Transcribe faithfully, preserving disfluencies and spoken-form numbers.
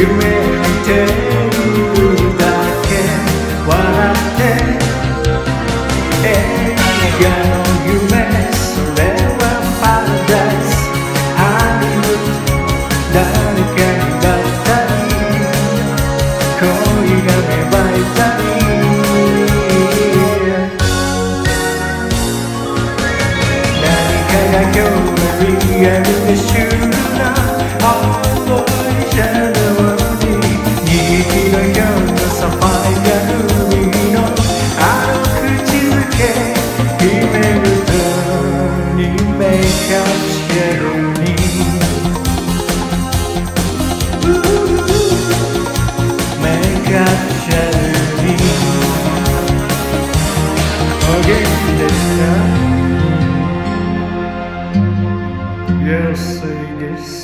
夢見てるだけ笑って映画の夢それはパラダイスハリウッド誰かにばったり恋が芽生えたり何かが今日はリアルでシュールな青いシャドウに虹のようなサファイアルミのあの口づけ秘めるとにメイクアップしてるにメイクアップしてるにお元気ですか？安いです